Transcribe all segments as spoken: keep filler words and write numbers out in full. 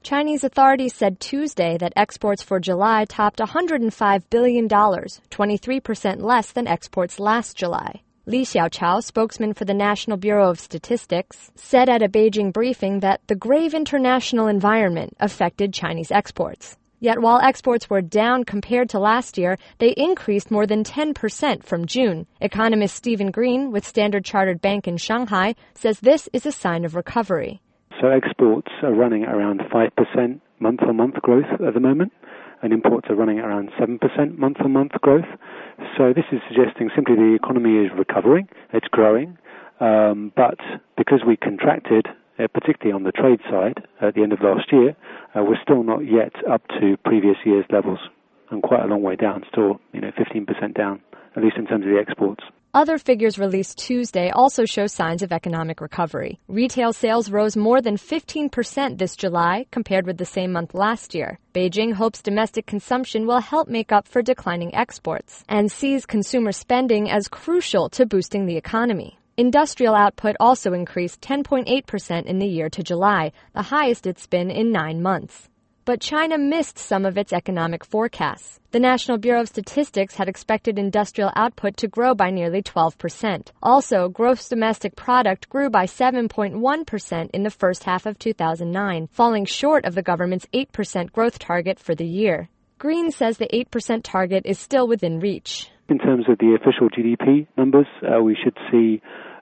Chinese authorities said Tuesday that exports for July topped one hundred five billion dollars, twenty-three percent less than exports last July. Li Xiaochao, spokesman for the National Bureau of Statistics, said at a Beijing briefing that the grave international environment affected Chinese exports. Yet while exports were down compared to last year, they increased more than ten percent from June. Economist Stephen Green, with Standard Chartered Bank in Shanghai, says this is a sign of recovery. So exports are running at around five percent month-on-month growth at the moment, and imports are running at around seven percent month-on-month growth. So this is suggesting simply the economy is recovering, it's growing, um, but because we contracted, uh, particularly on the trade side at the end of last year, uh, we're still not yet up to previous year's levels, and quite a long way down, still, you know, fifteen percent down, at least in terms of the exports. Other figures released Tuesday also show signs of economic recovery. Retail sales rose more than fifteen percent this July compared with the same month last year. Beijing hopes domestic consumption will help make up for declining exports and sees consumer spending as crucial to boosting the economy. Industrial output also increased ten point eight percent in the year to July, the highest it's been in nine months. But China missed some of its economic forecasts. The National Bureau of Statistics had expected industrial output to grow by nearly twelve percent. Also, gross domestic product grew by seven point one percent in the first half of two thousand nine, falling short of the government's eight percent growth target for the year. Green says the eight percent target is still within reach. In terms of the official G D P numbers, uh, we should see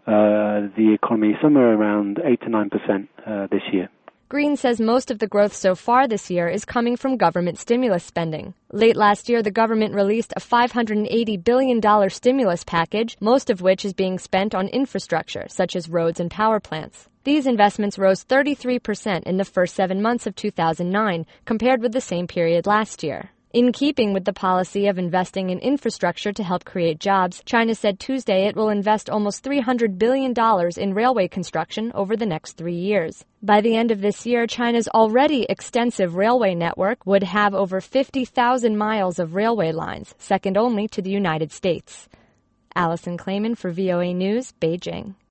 uh, the economy somewhere around eight to nine percent uh, this year. Green says most of the growth so far this year is coming from government stimulus spending. Late last year, the government released a five hundred eighty billion dollars stimulus package, most of which is being spent on infrastructure, such as roads and power plants. These investments rose thirty-three percent in the first seven months of two thousand nine, compared with the same period last year. In keeping with the policy of investing in infrastructure to help create jobs, China said Tuesday it will invest almost three hundred billion dollars in railway construction over the next three years. By the end of this year, China's already extensive railway network would have over fifty thousand miles of railway lines, second only to the United States. Alison Clayman for V O A News, Beijing.